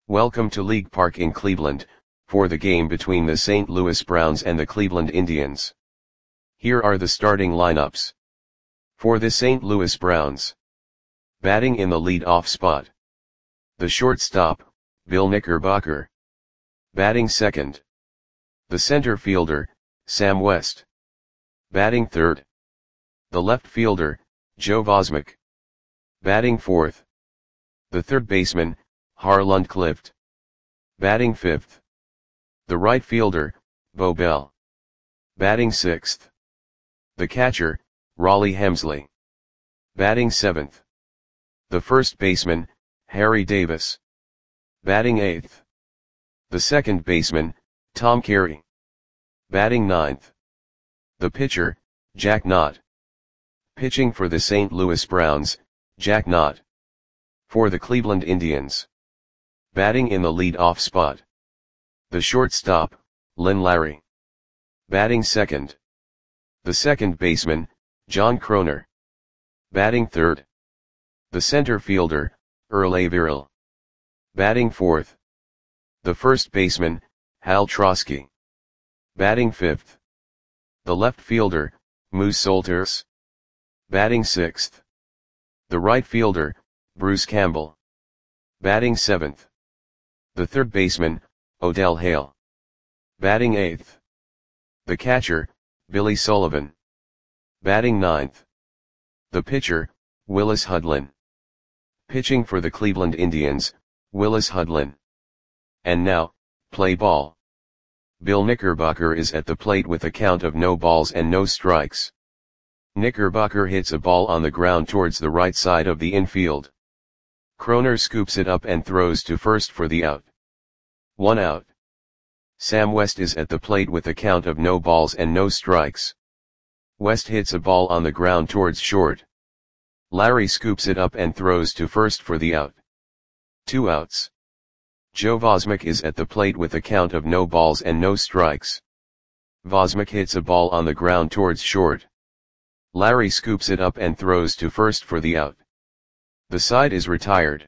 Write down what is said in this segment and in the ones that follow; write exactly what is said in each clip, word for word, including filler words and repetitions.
Welcome to League Park in Cleveland, for the game between the Saint Louis Browns and the Cleveland Indians. Here are the starting lineups. For the Saint Louis Browns. Batting in the lead-off spot. The shortstop, Bill Knickerbocker. Batting second. The center fielder, Sam West. Batting third. The left fielder, Joe Vosmek. Batting fourth. The third baseman, Harlan Clift. Batting fifth. The right fielder, Bo Bell. Batting sixth. The catcher, Rollie Hemsley. Batting seventh. The first baseman, Harry Davis. Batting eighth. The second baseman, Tom Carey. Batting ninth. The pitcher, Jack Knott. Pitching for the Saint Louis Browns, Jack Knott. For the Cleveland Indians. Batting in the lead-off spot. The shortstop, Lynn Larry. Batting second. The second baseman, John Kroner. Batting third. The center fielder, Earl Averill. Batting fourth. The first baseman, Hal Trosky. Batting fifth. The left fielder, Moose Solters. Batting sixth. The right fielder, Bruce Campbell. Batting seventh. The third baseman, Odell Hale. Batting eighth. The catcher, Billy Sullivan. Batting ninth. The pitcher, Willis Hudlin. Pitching for the Cleveland Indians, Willis Hudlin. And now, play ball. Bill Knickerbocker is at the plate with a count of no balls and no strikes. Knickerbocker hits a ball on the ground towards the right side of the infield. Kroner scoops it up and throws to first for the out. One out. Sam West is at the plate with a count of no balls and no strikes. West hits a ball on the ground towards short. Larry scoops it up and throws to first for the out. Two outs. Joe Vosmek is at the plate with a count of no balls and no strikes. Vosmek hits a ball on the ground towards short. Larry scoops it up and throws to first for the out. The side is retired.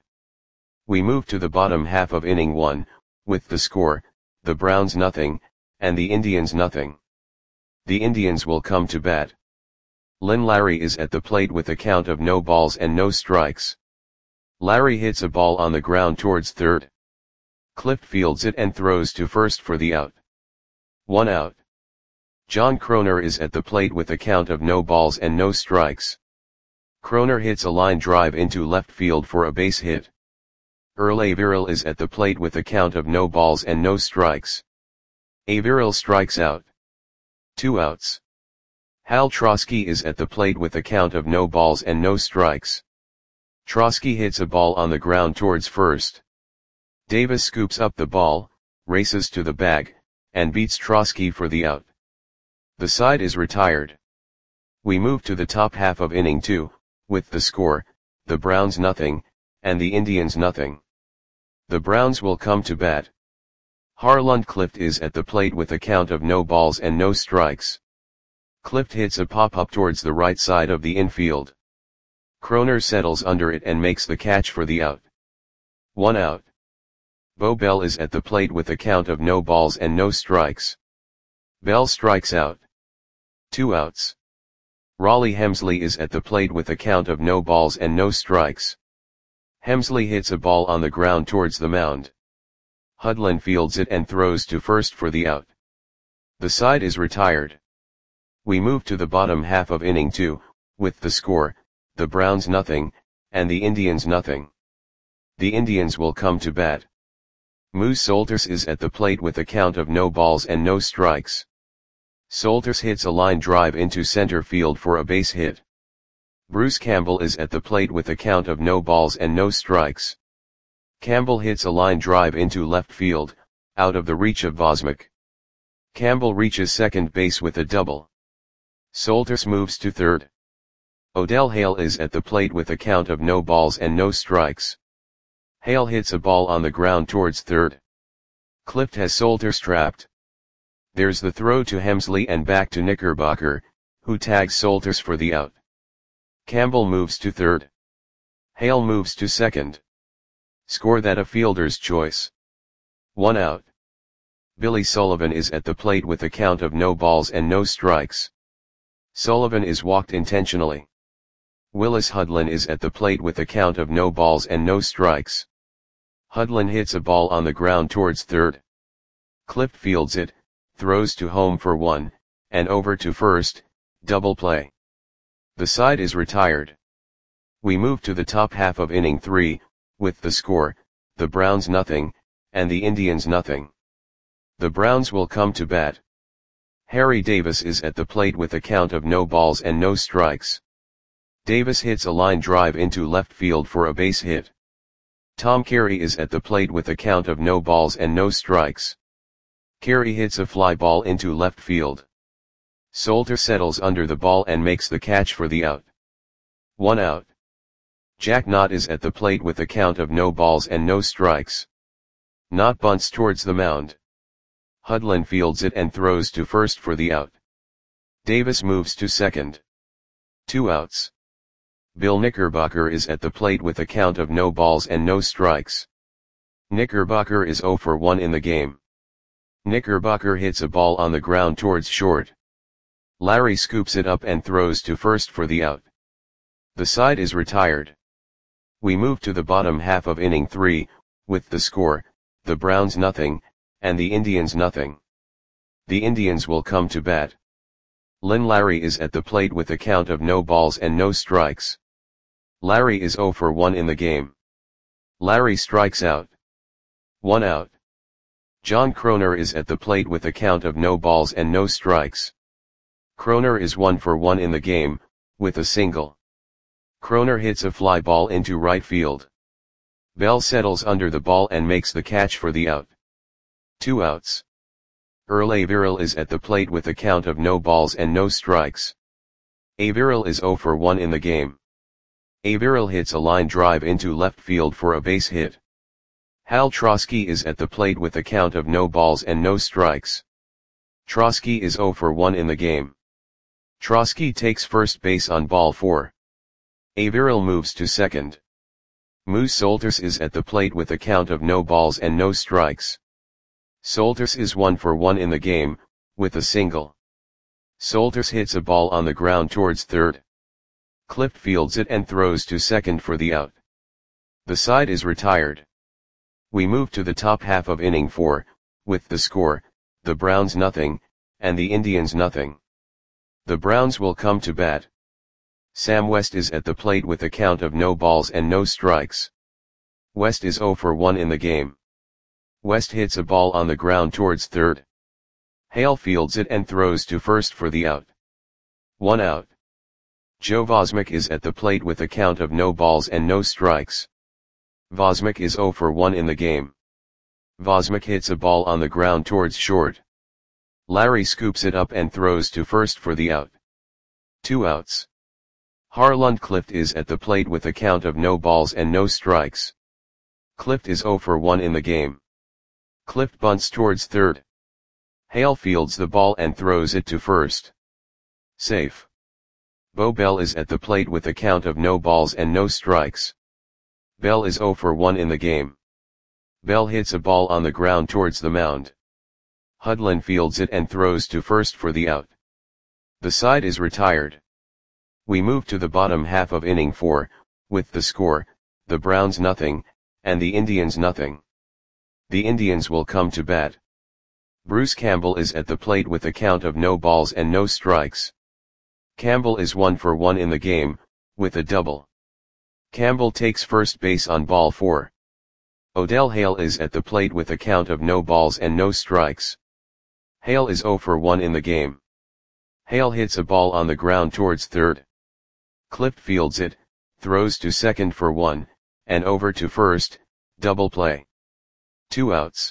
We move to the bottom half of inning one, with the score, the Browns nothing, and the Indians nothing. The Indians will come to bat. Lynn Larry is at the plate with a count of no balls and no strikes. Larry hits a ball on the ground towards third. Clift fields it and throws to first for the out. One out. John Kroner is at the plate with a count of no balls and no strikes. Kroner hits a line drive into left field for a base hit. Earl Averill is at the plate with a count of no balls and no strikes. Averill strikes out. Two outs. Hal Trosky is at the plate with a count of no balls and no strikes. Trosky hits a ball on the ground towards first. Davis scoops up the ball, races to the bag, and beats Trosky for the out. The side is retired. We move to the top half of inning two, with the score, the Browns nothing, and the Indians nothing. The Browns will come to bat. Harlan Clift is at the plate with a count of no balls and no strikes. Clift hits a pop-up towards the right side of the infield. Kroner settles under it and makes the catch for the out. One out. Bo Bell is at the plate with a count of no balls and no strikes. Bell strikes out. Two outs. Rollie Hemsley is at the plate with a count of no balls and no strikes. Hemsley hits a ball on the ground towards the mound. Hudlin fields it and throws to first for the out. The side is retired. We move to the bottom half of inning two, with the score, the Browns nothing, and the Indians nothing. The Indians will come to bat. Moose Solters is at the plate with a count of no balls and no strikes. Solters hits a line drive into center field for a base hit. Bruce Campbell is at the plate with a count of no balls and no strikes. Campbell hits a line drive into left field, out of the reach of Vosmek. Campbell reaches second base with a double. Solters moves to third. Odell Hale is at the plate with a count of no balls and no strikes. Hale hits a ball on the ground towards third. Clift has Solters trapped. There's the throw to Hemsley and back to Knickerbocker, who tags Solters for the out. Campbell moves to third. Hale moves to second. Score that a fielder's choice. One out. Billy Sullivan is at the plate with a count of no balls and no strikes. Sullivan is walked intentionally. Willis Hudlin is at the plate with a count of no balls and no strikes. Hudlin hits a ball on the ground towards third. Clift fields it, throws to home for one, and over to first, double play. The side is retired. We move to the top half of inning three, with the score, the Browns nothing, and the Indians nothing. The Browns will come to bat. Harry Davis is at the plate with a count of no balls and no strikes. Davis hits a line drive into left field for a base hit. Tom Carey is at the plate with a count of no balls and no strikes. Carey hits a fly ball into left field. Solter settles under the ball and makes the catch for the out. One out. Jack Knott is at the plate with a count of no balls and no strikes. Knott bunts towards the mound. Hudlin fields it and throws to first for the out. Davis moves to second. Two outs. Bill Knickerbocker is at the plate with a count of no balls and no strikes. Knickerbocker is oh for one in the game. Knickerbocker hits a ball on the ground towards short. Larry scoops it up and throws to first for the out. The side is retired. We move to the bottom half of inning three, with the score, the Browns nothing, and the Indians nothing. The Indians will come to bat. Lynn Larry is at the plate with a count of no balls and no strikes. Larry is oh for one in the game. Larry strikes out. One out. John Kroner is at the plate with a count of no balls and no strikes. Kroner is one for one in the game, with a single. Kroner hits a fly ball into right field. Bell settles under the ball and makes the catch for the out. Two outs. Earl Averill is at the plate with a count of no balls and no strikes. Averill is oh for one in the game. Averill hits a line drive into left field for a base hit. Hal Trosky is at the plate with a count of no balls and no strikes. Trosky is oh for one in the game. Trosky takes first base on ball four. Averill moves to second. Moose Solters is at the plate with a count of no balls and no strikes. Solters is one for one in the game, with a single. Solters hits a ball on the ground towards third. Clift fields it and throws to second for the out. The side is retired. We move to the top half of inning four, with the score, the Browns nothing, and the Indians nothing. The Browns will come to bat. Sam West is at the plate with a count of no balls and no strikes. West is oh for one in the game. West hits a ball on the ground towards third. Hale fields it and throws to first for the out. One out. Joe Vosmick is at the plate with a count of no balls and no strikes. Vosmick is oh for one in the game. Vosmick hits a ball on the ground towards short. Larry scoops it up and throws to first for the out. Two outs. Harlund Clift is at the plate with a count of no balls and no strikes. Clift is oh for one in the game. Clift bunts towards third. Hale fields the ball and throws it to first. Safe. Bo Bell is at the plate with a count of no balls and no strikes. Bell is oh for one in the game. Bell hits a ball on the ground towards the mound. Hudlin fields it and throws to first for the out. The side is retired. We move to the bottom half of inning four, with the score, the Browns nothing, and the Indians nothing. The Indians will come to bat. Bruce Campbell is at the plate with a count of no balls and no strikes. Campbell is one for one in the game, with a double. Campbell takes first base on ball four. Odell Hale is at the plate with a count of no balls and no strikes. Hale is oh for one in the game. Hale hits a ball on the ground towards third. Clift fields it, throws to second for one, and over to first, double play. Two outs.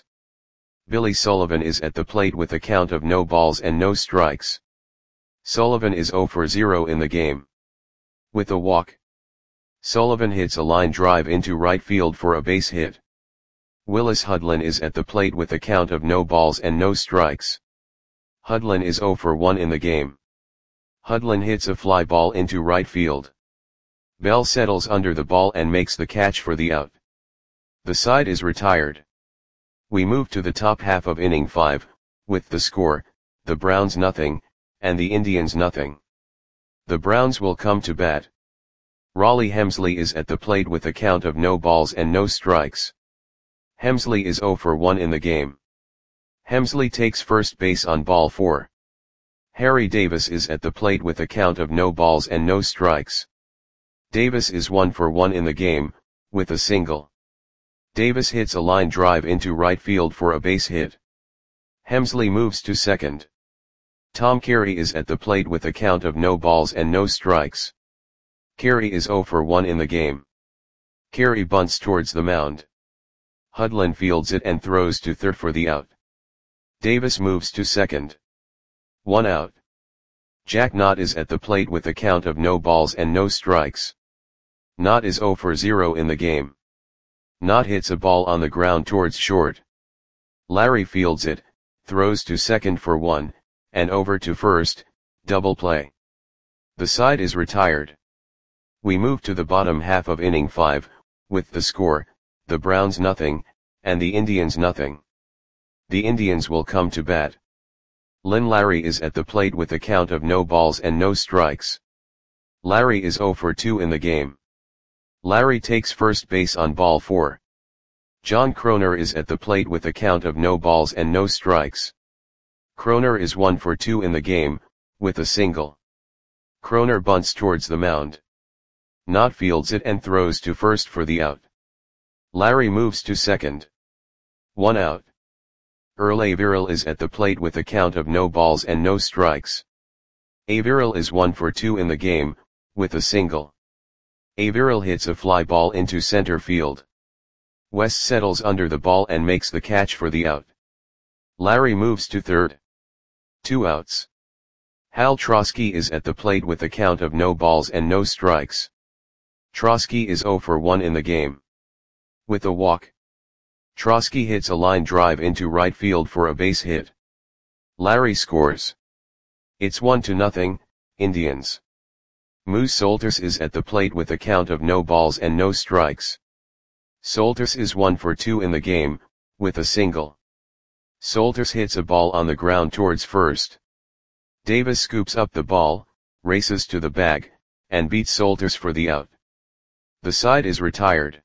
Billy Sullivan is at the plate with a count of no balls and no strikes. Sullivan is oh for zero in the game. With a walk. Sullivan hits a line drive into right field for a base hit. Willis Hudlin is at the plate with a count of no balls and no strikes. Hudlin is oh for one in the game. Hudlin hits a fly ball into right field. Bell settles under the ball and makes the catch for the out. The side is retired. We move to the top half of inning five, with the score, the Browns nothing, and the Indians nothing. The Browns will come to bat. Raleigh Hemsley is at the plate with a count of no balls and no strikes. Hemsley is oh for one in the game. Hemsley takes first base on ball four. Harry Davis is at the plate with a count of no balls and no strikes. Davis is one for one in the game, with a single. Davis hits a line drive into right field for a base hit. Hemsley moves to second. Tom Carey is at the plate with a count of no balls and no strikes. Carey is oh for one in the game. Carey bunts towards the mound. Hudlin fields it and throws to third for the out. Davis moves to second. One out. Jack Knott is at the plate with a count of no balls and no strikes. Knott is oh for zero in the game. Knott hits a ball on the ground towards short. Larry fields it, throws to second for one, and over to first, double play. The side is retired. We move to the bottom half of inning five, with the score, the Browns nothing, and the Indians nothing. The Indians will come to bat. Lynn Larry is at the plate with a count of no balls and no strikes. Larry is oh for two in the game. Larry takes first base on ball four. John Kroner is at the plate with a count of no balls and no strikes. Kroner is one for two in the game, with a single. Kroner bunts towards the mound. Knott fields it and throws to first for the out. Larry moves to second. One out. Earl Averill is at the plate with a count of no balls and no strikes. Averill is one for two in the game, with a single. Averill hits a fly ball into center field. West settles under the ball and makes the catch for the out. Larry moves to third. Two outs. Hal Trosky is at the plate with a count of no balls and no strikes. Trosky is oh for one in the game. With a walk. Trosky hits a line drive into right field for a base hit. Larry scores. It's one to nothing, Indians. Moose Solters is at the plate with a count of no balls and no strikes. Solters is one for two in the game, with a single. Solters hits a ball on the ground towards first. Davis scoops up the ball, races to the bag, and beats Solters for the out. The side is retired.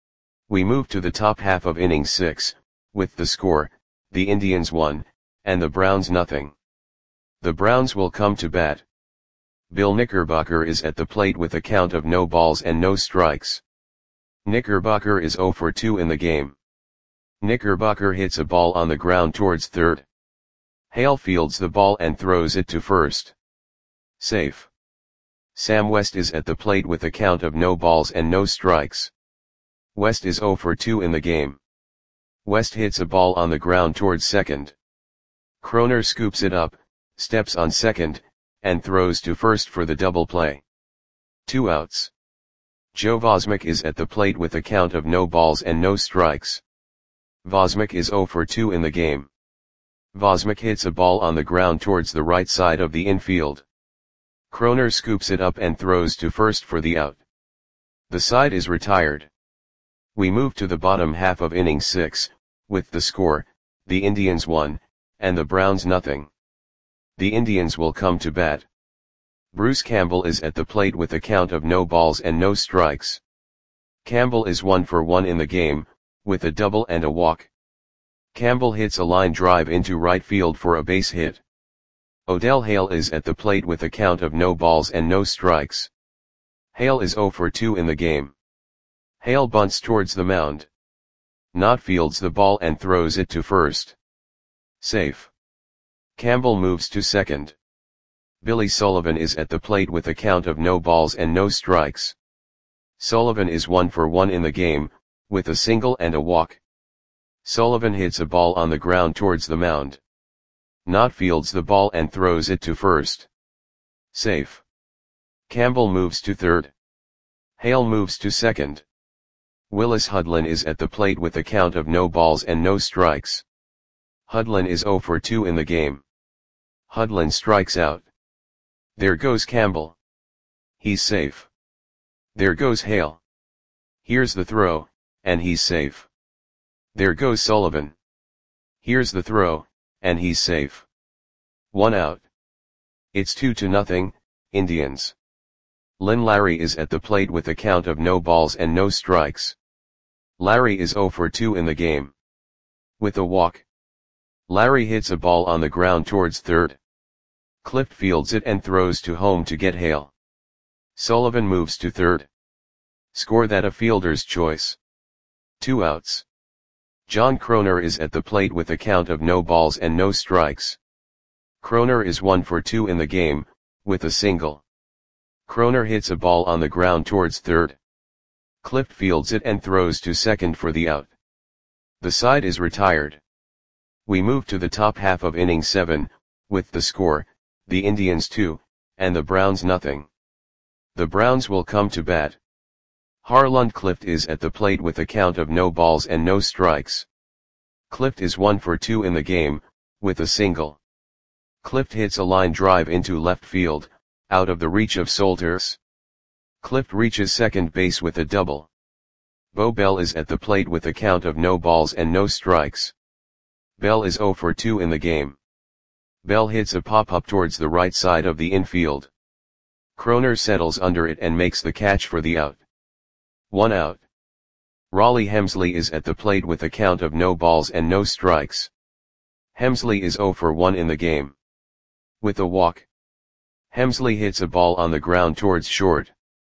We move to the top half of inning six, with the score, the Indians one, and the Browns nothing. The Browns will come to bat. Bill Knickerbocker is at the plate with a count of no balls and no strikes. Knickerbocker is oh for two in the game. Knickerbocker hits a ball on the ground towards third. Hale fields the ball and throws it to first. Safe. Sam West is at the plate with a count of no balls and no strikes. West is oh for two in the game. West hits a ball on the ground towards second. Kroner scoops it up, steps on second, and throws to first for the double play. Two outs. Joe Vosmick is at the plate with a count of no balls and no strikes. Vosmick is oh for two in the game. Vosmick hits a ball on the ground towards the right side of the infield. Kroner scoops it up and throws to first for the out. The side is retired. We move to the bottom half of inning six, with the score, the Indians one, and the Browns nothing. The Indians will come to bat. Bruce Campbell is at the plate with a count of no balls and no strikes. Campbell is one for one in the game, with a double and a walk. Campbell hits a line drive into right field for a base hit. Odell Hale is at the plate with a count of no balls and no strikes. Hale is oh for two in the game. Hale bunts towards the mound. Knott fields the ball and throws it to first. Safe. Campbell moves to second. Billy Sullivan is at the plate with a count of no balls and no strikes. Sullivan is one for one in the game, with a single and a walk. Sullivan hits a ball on the ground towards the mound. Knott fields the ball and throws it to first. Safe. Campbell moves to third. Hale moves to second. Willis Hudlin is at the plate with a count of no balls and no strikes. Hudlin is oh for two in the game. Hudlin strikes out. There goes Campbell. He's safe. There goes Hale. Here's the throw, and he's safe. There goes Sullivan. Here's the throw, and he's safe. One out. It's two to nothing, Indians. Lynn Larry is at the plate with a count of no balls and no strikes. Larry is oh for two in the game. With a walk. Larry hits a ball on the ground towards third. Clift fields it and throws to home to get Hale. Sullivan moves to third. Score that a fielder's choice. Two outs. John Kroner is at the plate with a count of no balls and no strikes. Kroner is one for two in the game, with a single. Kroner hits a ball on the ground towards third. Clift fields it and throws to second for the out. The side is retired. We move to the top half of inning seven, with the score, the Indians two, and the Browns nothing. The Browns will come to bat. Harlund Clift is at the plate with a count of no balls and no strikes. Clift is one for two in the game, with a single. Clift hits a line drive into left field, out of the reach of Solters. Clift reaches second base with a double. Bo Bell is at the plate with a count of no balls and no strikes. Bell is oh for two in the game. Bell hits a pop-up towards the right side of the infield. Kroner settles under it and makes the catch for the out. One out. Raleigh Hemsley is at the plate with a count of no balls and no strikes. Hemsley is oh for one in the game. With a walk. Hemsley hits a ball on the ground towards short.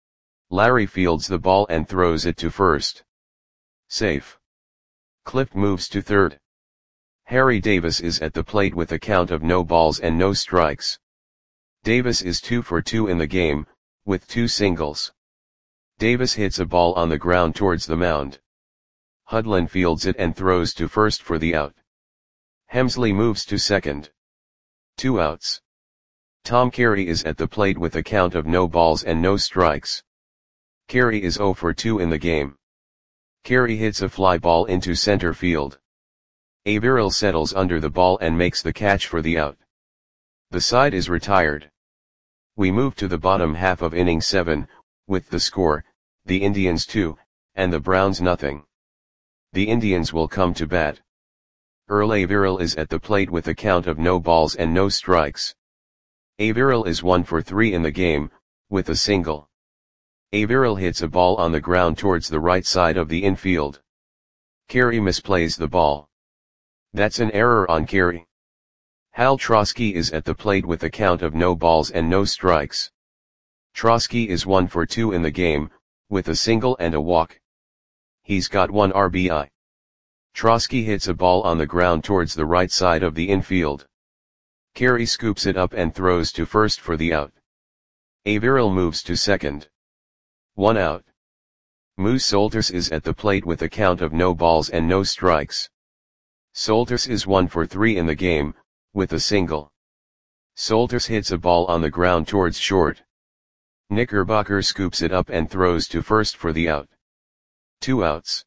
Larry fields the ball and throws it to first. Safe. Clift moves to third. Harry Davis is at the plate with a count of no balls and no strikes. Davis is two for two in the game, with two singles. Davis hits a ball on the ground towards the mound. Hudlin fields it and throws to first for the out. Hemsley moves to second. Two outs. Tom Carey is at the plate with a count of no balls and no strikes. Carey is oh for two in the game. Carey hits a fly ball into center field. Averill settles under the ball and makes the catch for the out. The side is retired. We move to the bottom half of inning seven, with the score, the Indians two, and the Browns nothing. The Indians will come to bat. Earl Averill is at the plate with a count of no balls and no strikes. Averill is one for three in the game, with a single. Averill hits a ball on the ground towards the right side of the infield. Carey misplays the ball. That's an error on Carey. Hal Trosky is at the plate with a count of no balls and no strikes. Trosky is one for two in the game, with a single and a walk. He's got one R B I. Trosky hits a ball on the ground towards the right side of the infield. Carey scoops it up and throws to first for the out. Averill moves to second. One out. Moose Solters is at the plate with a count of no balls and no strikes. Solters is one for three in the game, with a single. Solters hits a ball on the ground towards short. Knickerbocker scoops it up and throws to first for the out. Two outs.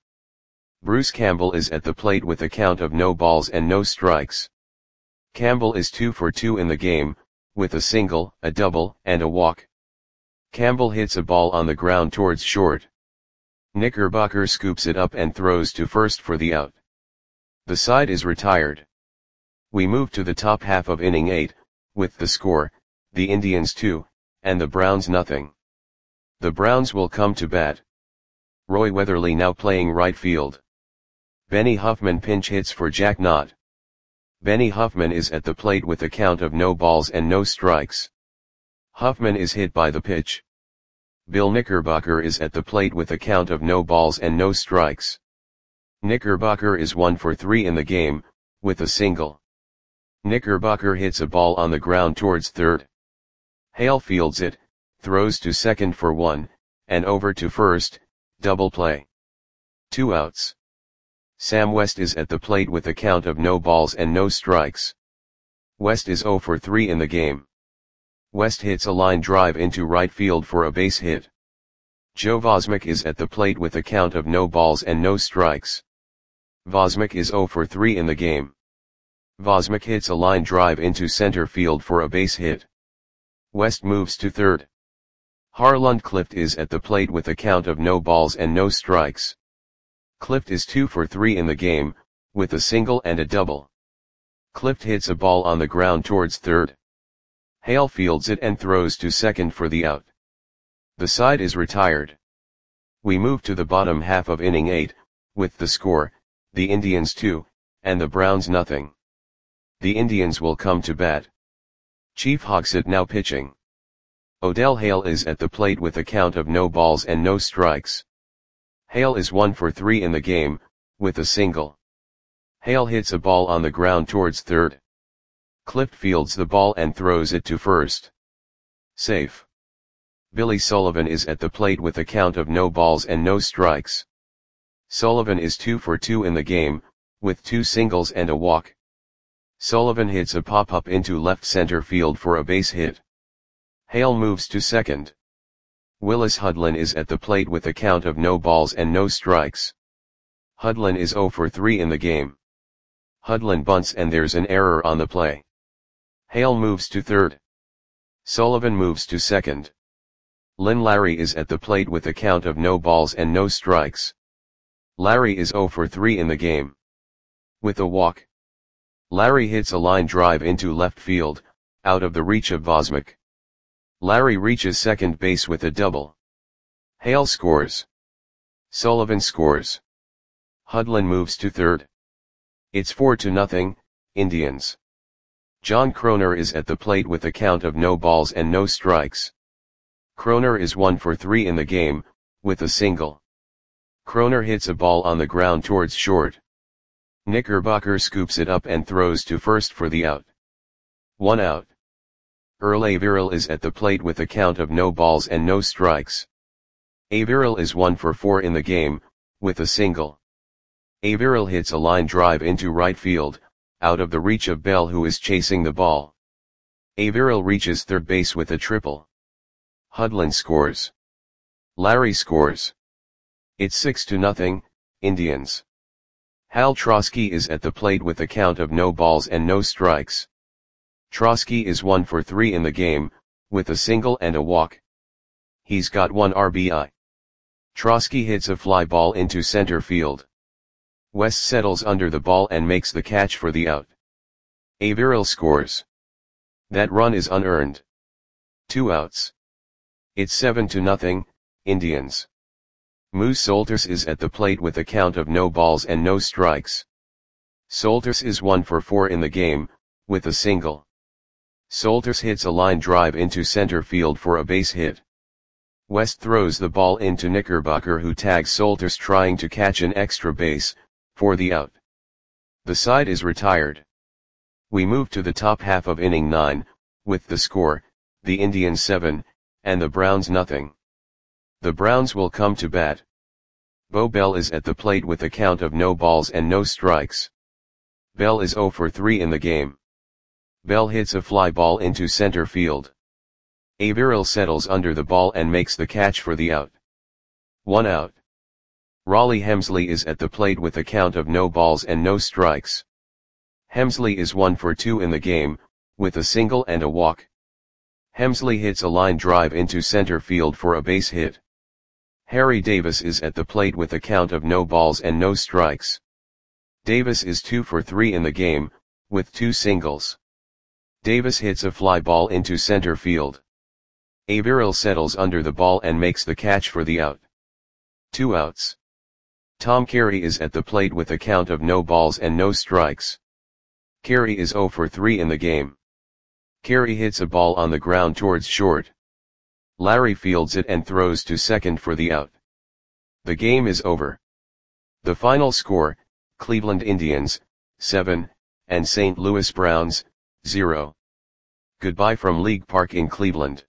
Bruce Campbell is at the plate with a count of no balls and no strikes. Campbell is two for two in the game, with a single, a double, and a walk. Campbell hits a ball on the ground towards short. Knickerbocker scoops it up and throws to first for the out. The side is retired. We move to the top half of inning eight, with the score, the Indians two, and the Browns nothing. The Browns will come to bat. Roy Weatherly now playing right field. Benny Huffman pinch hits for Jack Knott. Benny Huffman is at the plate with a count of no balls and no strikes. Huffman is hit by the pitch. Bill Knickerbocker is at the plate with a count of no balls and no strikes. Knickerbocker is one for three in the game, with a single. Knickerbocker hits a ball on the ground towards third. Hale fields it, throws to second for one, and over to first, double play. Two outs. Sam West is at the plate with a count of no balls and no strikes. West is oh for three in the game. West hits a line drive into right field for a base hit. Joe Vosmick is at the plate with a count of no balls and no strikes. Vosmick is oh for three in the game. Vosmick hits a line drive into center field for a base hit. West moves to third. Harlund Clift is at the plate with a count of no balls and no strikes. Clift is two for three in the game, with a single and a double. Clift hits a ball on the ground towards third. Hale fields it and throws to second for the out. The side is retired. We move to the bottom half of inning eight, with the score, the Indians two, and the Browns nothing. The Indians will come to bat. Chief Hogsett now pitching. Odell Hale is at the plate with a count of no balls and no strikes. Hale is one for three in the game, with a single. Hale hits a ball on the ground towards third. Clift fields the ball and throws it to first. Safe. Billy Sullivan is at the plate with a count of no balls and no strikes. Sullivan is two for two in the game, with two singles and a walk. Sullivan hits a pop-up into left center field for a base hit. Hale moves to second. Willis Hudlin is at the plate with a count of no balls and no strikes. Hudlin is zero for three in the game. Hudlin bunts and there's an error on the play. Hale moves to third. Sullivan moves to second. Lynn Larry is at the plate with a count of no balls and no strikes. Larry is zero for three in the game. With a walk. Larry hits a line drive into left field, out of the reach of Vosmik. Larry reaches second base with a double. Hale scores. Sullivan scores. Hudlin moves to third. It's four to nothing, Indians. John Kroner is at the plate with a count of no balls and no strikes. Kroner is one for three in the game, with a single. Kroner hits a ball on the ground towards short. Knickerbocker scoops it up and throws to first for the out. One out. Earl Averill is at the plate with a count of no balls and no strikes. Averill is one for four in the game, with a single. Averill hits a line drive into right field, out of the reach of Bell who is chasing the ball. Averill reaches third base with a triple. Hudlin scores. Larry scores. It's six to nothing, Indians. Hal Trosky is at the plate with a count of no balls and no strikes. Trosky is one for three in the game, with a single and a walk. He's got one R B I. Trosky hits a fly ball into center field. West settles under the ball and makes the catch for the out. Averill scores. That run is unearned. Two outs. It's seven to nothing, Indians. Moose Solters is at the plate with a count of no balls and no strikes. Solters is one for four in the game, with a single. Solters hits a line drive into center field for a base hit. West throws the ball into Knickerbocker who tags Solters trying to catch an extra base, for the out. The side is retired. We move to the top half of inning nine, with the score, the Indians seven, and the Browns nothing. The Browns will come to bat. Bo Bell is at the plate with a count of no balls and no strikes. Bell is zero for three in the game. Bell hits a fly ball into center field. Averill settles under the ball and makes the catch for the out. One out. Raleigh Hemsley is at the plate with a count of no balls and no strikes. Hemsley is one for two in the game, with a single and a walk. Hemsley hits a line drive into center field for a base hit. Harry Davis is at the plate with a count of no balls and no strikes. Davis is two for three in the game, with two singles. Davis hits a fly ball into center field. Averill settles under the ball and makes the catch for the out. Two outs. Tom Carey is at the plate with a count of no balls and no strikes. Carey is zero for three in the game. Carey hits a ball on the ground towards short. Larry fields it and throws to second for the out. The game is over. The final score, Cleveland Indians, seven, and Saint Louis Browns, zero. Goodbye from League Park in Cleveland.